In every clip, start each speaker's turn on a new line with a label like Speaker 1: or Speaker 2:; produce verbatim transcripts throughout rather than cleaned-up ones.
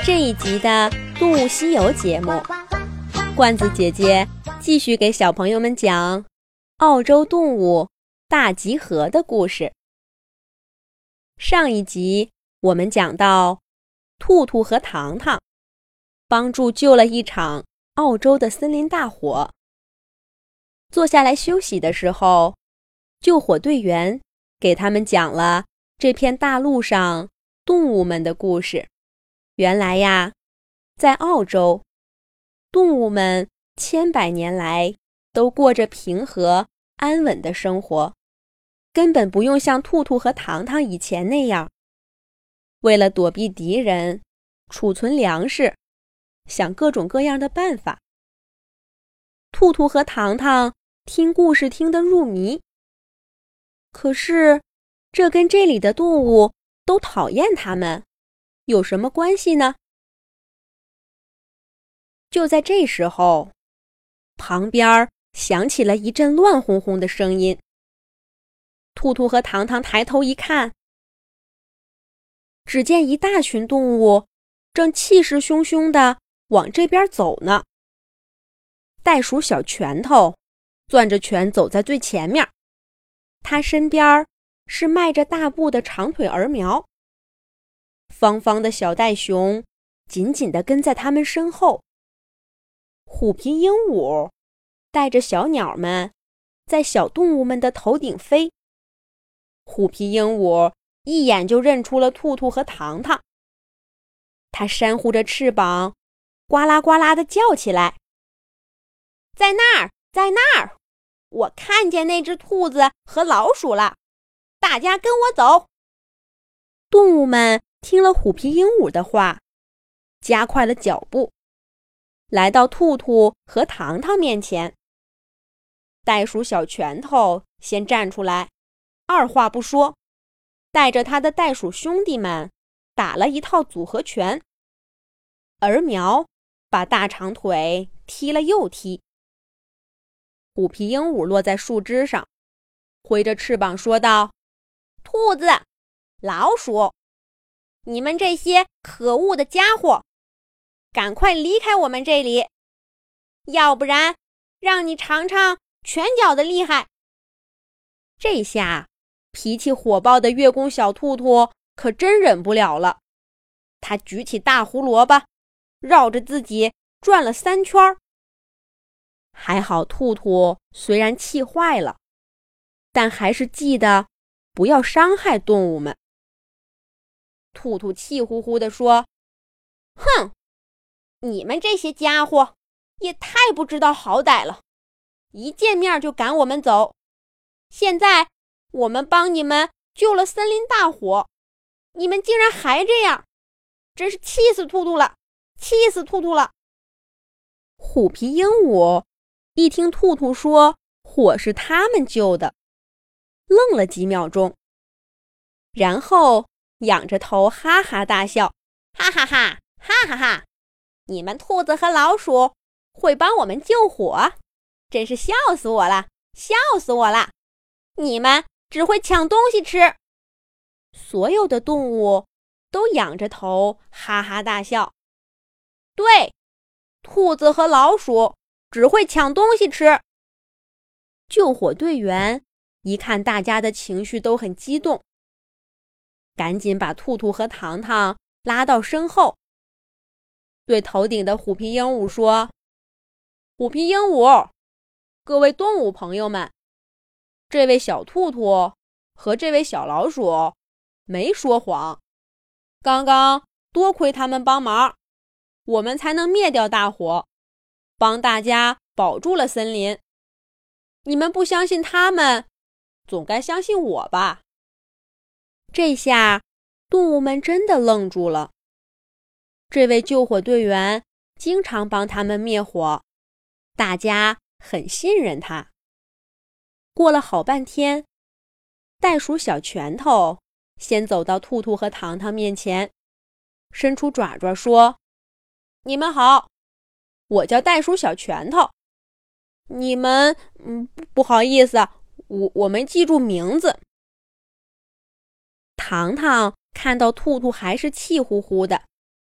Speaker 1: 这一集的《动物西游》节目，罐子姐姐继续给小朋友们讲澳洲动物大集合的故事。上一集我们讲到，兔兔和糖糖帮助救了一场澳洲的森林大火。坐下来休息的时候，救火队员给他们讲了这片大陆上动物们的故事。原来呀，在澳洲，动物们千百年来都过着平和安稳的生活，根本不用像兔兔和糖糖以前那样，为了躲避敌人，储存粮食，想各种各样的办法。兔兔和糖糖听故事听得入迷，可是这跟这里的动物都讨厌它们有什么关系呢？就在这时候，旁边响起了一阵乱哄哄的声音。兔兔和糖糖抬头一看，只见一大群动物正气势汹汹地往这边走呢。袋鼠小拳头攥着拳走在最前面，他身边是迈着大步的长腿儿苗。方方的小袋熊紧紧地跟在他们身后。虎皮鹦鹉带着小鸟们在小动物们的头顶飞。虎皮鹦鹉一眼就认出了兔兔和糖糖，它扇呼着翅膀，呱啦呱啦地叫起来：在那儿，在那儿，我看见那只兔子和老鼠了，大家跟我走。动物们听了虎皮鹦鹉的话，加快了脚步，来到兔兔和糖糖面前。袋鼠小拳头先站出来，二话不说，带着他的袋鼠兄弟们打了一套组合拳。儿苗把大长腿踢了又踢。虎皮鹦鹉落在树枝上，挥着翅膀说道：兔子，老鼠，你们这些可恶的家伙，赶快离开我们这里，要不然让你尝尝拳脚的厉害。这下脾气火爆的月宫小兔兔可真忍不了了，他举起大胡萝卜，绕着自己转了三圈。还好兔兔虽然气坏了，但还是记得不要伤害动物们。兔兔气呼呼地说：哼，你们这些家伙也太不知道好歹了，一见面就赶我们走。现在我们帮你们救了森林大火，你们竟然还这样，真是气死兔兔了，气死兔兔了。虎皮鹦鹉一听兔兔说火是他们救的，愣了几秒钟，然后仰着头哈哈大笑：哈哈哈，哈哈哈，你们兔子和老鼠会帮我们救火，真是笑死我了，笑死我了，你们只会抢东西吃。所有的动物都仰着头哈哈大笑。对，兔子和老鼠只会抢东西吃。救火队员一看大家的情绪都很激动，赶紧把兔兔和糖糖拉到身后，对头顶的虎皮鹦鹉说：虎皮鹦鹉，各位动物朋友们，这位小兔兔和这位小老鼠没说谎，刚刚多亏他们帮忙，我们才能灭掉大火，帮大家保住了森林。你们不相信他们，总该相信我吧。这下动物们真的愣住了。这位救火队员经常帮他们灭火，大家很信任他。过了好半天，袋鼠小拳头先走到兔兔和糖糖面前，伸出爪爪说：你们好，我叫袋鼠小拳头。你们嗯，不好意思，我我没记住名字。糖糖看到兔兔还是气呼呼的，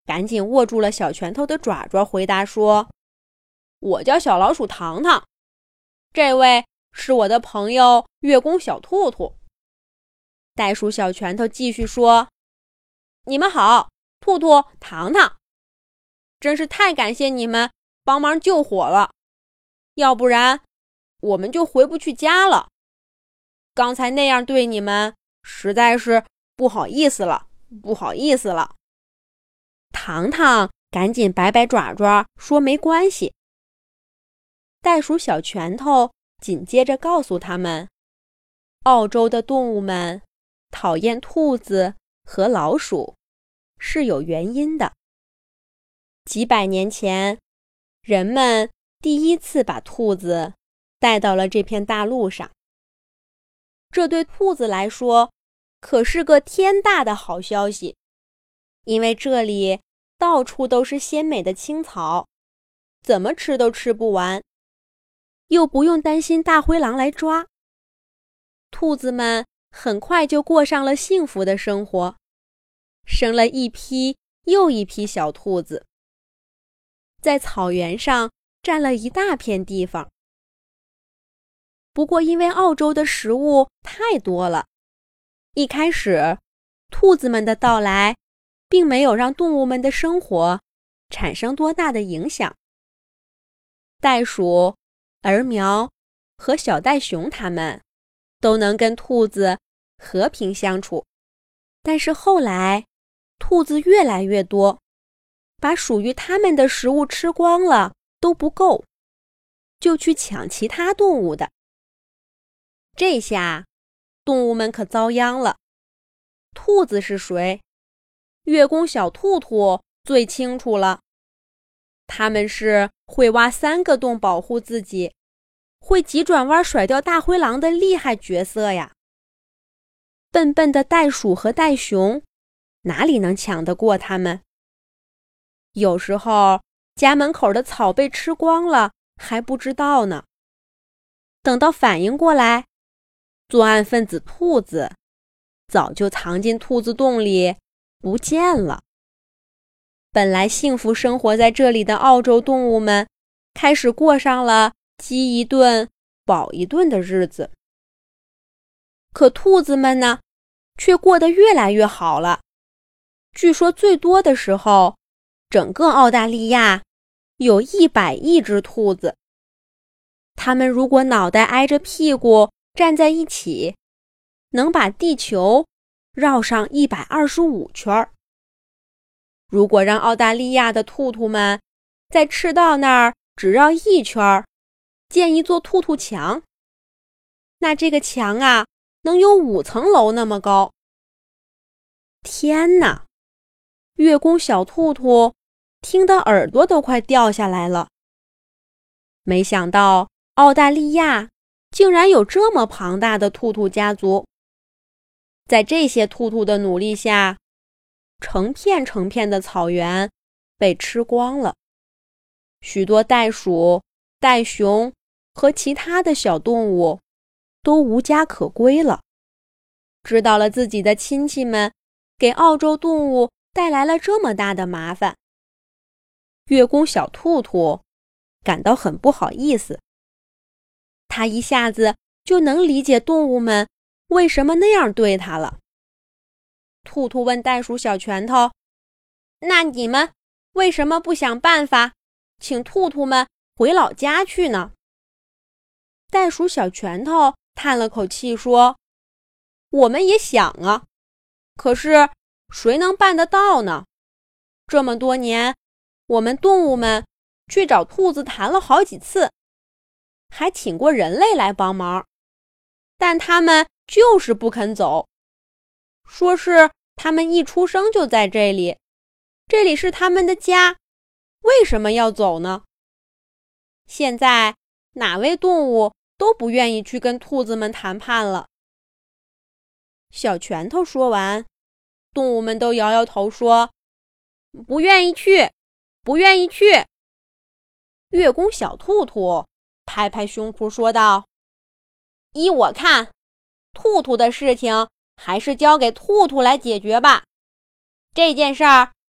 Speaker 1: 赶紧握住了小拳头的爪爪，回答说：“我叫小老鼠糖糖，这位是我的朋友月宫小兔兔。”袋鼠小拳头继续说：“你们好，兔兔、糖糖，真是太感谢你们帮忙救火了，要不然我们就回不去家了。刚才那样对你们，实在是不好意思了，不好意思了。”糖糖赶紧摆摆爪爪说：“没关系。”袋鼠小拳头紧接着告诉他们，澳洲的动物们讨厌兔子和老鼠是有原因的。几百年前，人们第一次把兔子带到了这片大陆上。这对兔子来说可是个天大的好消息，因为这里到处都是鲜美的青草，怎么吃都吃不完，又不用担心大灰狼来抓。兔子们很快就过上了幸福的生活，生了一批又一批小兔子，在草原上占了一大片地方。不过因为澳洲的食物太多了，一开始兔子们的到来并没有让动物们的生活产生多大的影响。袋鼠、儿苗和小袋熊它们都能跟兔子和平相处，但是后来兔子越来越多，把属于它们的食物吃光了都不够，就去抢其他动物的。这下动物们可遭殃了。兔子是谁？月宫小兔兔最清楚了。它们是会挖三个洞保护自己，会急转弯甩掉大灰狼的厉害角色呀。笨笨的袋鼠和袋熊哪里能抢得过它们？有时候家门口的草被吃光了还不知道呢，等到反应过来，作案分子兔子早就藏进兔子洞里不见了。本来幸福生活在这里的澳洲动物们开始过上了饥一顿饱一顿的日子。可兔子们呢，却过得越来越好了。据说最多的时候，整个澳大利亚有一百亿只兔子。它们如果脑袋挨着屁股站在一起，能把地球绕上一百二十五圈。如果让澳大利亚的兔兔们在赤道那儿只绕一圈，建一座兔兔墙，那这个墙啊，能有五层楼那么高。天哪！月宫小兔兔听得耳朵都快掉下来了。没想到澳大利亚竟然有这么庞大的兔兔家族。在这些兔兔的努力下，成片成片的草原被吃光了，许多袋鼠、袋熊和其他的小动物都无家可归了。知道了自己的亲戚们给澳洲动物带来了这么大的麻烦，月宫小兔兔感到很不好意思。他一下子就能理解动物们为什么那样对他了。兔兔问袋鼠小拳头：“那你们为什么不想办法请兔兔们回老家去呢？”袋鼠小拳头叹了口气说：“我们也想啊，可是谁能办得到呢？这么多年，我们动物们去找兔子谈了好几次，还请过人类来帮忙，但他们就是不肯走，说是他们一出生就在这里，这里是他们的家，为什么要走呢？现在哪位动物都不愿意去跟兔子们谈判了。”小拳头说完，动物们都摇摇头说：“不愿意去，不愿意去。”月宫小兔兔拍拍胸脯说道：“依我看，兔兔的事情还是交给兔兔来解决吧。这件事儿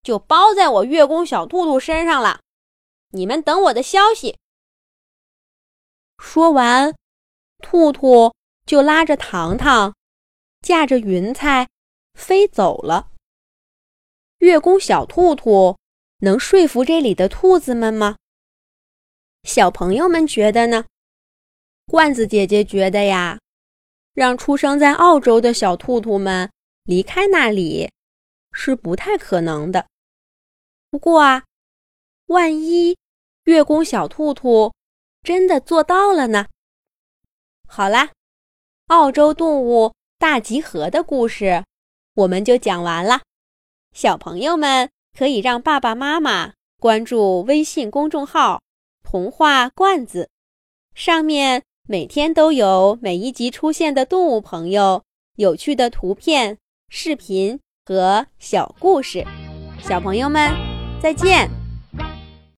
Speaker 1: 就包在我月宫小兔兔身上了，你们等我的消息。说完，兔兔就拉着糖糖，驾着云彩飞走了。月宫小兔兔能说服这里的兔子们吗？小朋友们觉得呢？罐子姐姐觉得呀，让出生在澳洲的小兔兔们离开那里是不太可能的。不过啊，万一月宫小兔兔真的做到了呢？好啦，澳洲动物大集合的故事我们就讲完了。小朋友们可以让爸爸妈妈关注微信公众号童话罐子，上面每天都有每一集出现的动物朋友、有趣的图片、视频和小故事。小朋友们，再见。